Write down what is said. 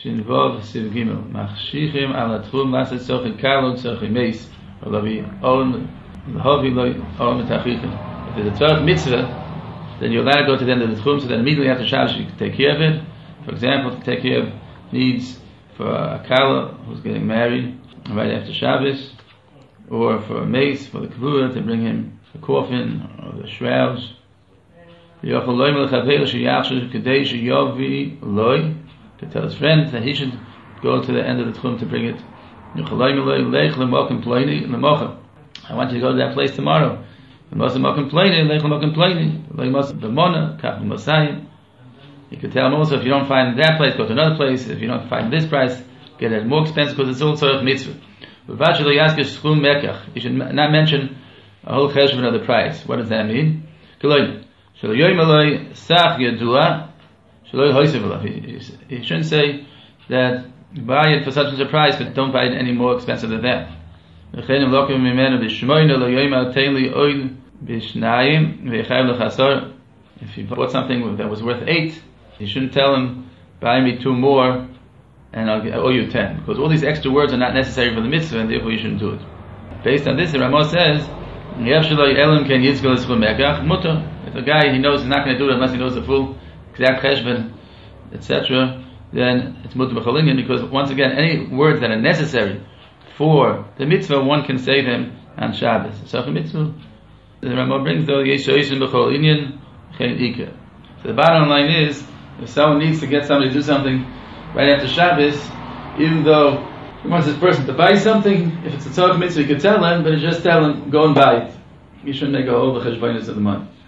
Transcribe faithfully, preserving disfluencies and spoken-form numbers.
Shinvov Siv Gimel Machshichim Al Atchum Lasset Sochim Kalon Sochim Meis Olavi Olam Lahavi Loi Olam Tachichim. If there's a twelfth mitzvah, then you're allowed to go to the end of the Tchum, so then immediately after Shabbos you can take care of it. For example, to take care of needs for a Kala who's getting married right after Shabbos, or for a mace, for the Kavura, to bring him the coffin or the shrouds. To tell his friends that he should go to the end of the Tchum to bring it. I want you to go to that place tomorrow. You could tell him also, if you don't find that place, go to another place. If you don't find this price, get it more expensive, because it's also a mitzvah. You should not mention a whole cheshbon of the price. What does that mean? He shouldn't say that buy it for such and such a price, but don't buy it any more expensive than that. If you bought something that was worth eight, you shouldn't tell him, buy me two more and I'll owe you ten, because all these extra words are not necessary for the mitzvah, and therefore you shouldn't do it. Based on this, the Ramah says, if a guy, he knows he's not going to do it unless he knows the full exact cheshbon, et cetera, then it's mutter b'chalinyan, because once again, any words that are necessary for the mitzvah, one can say them on Shabbos. So the mitzvah, the Ramah brings though, yeshoyishim b'chol inyan chen ikar. So the bottom line is, if someone needs to get somebody to do something right after Shabbos, even though he wants this person to buy something, if it's a tzarech mitzvah, he could tell him, but just tell him, go and buy it. You shouldn't make a whole cheshbonos of the month.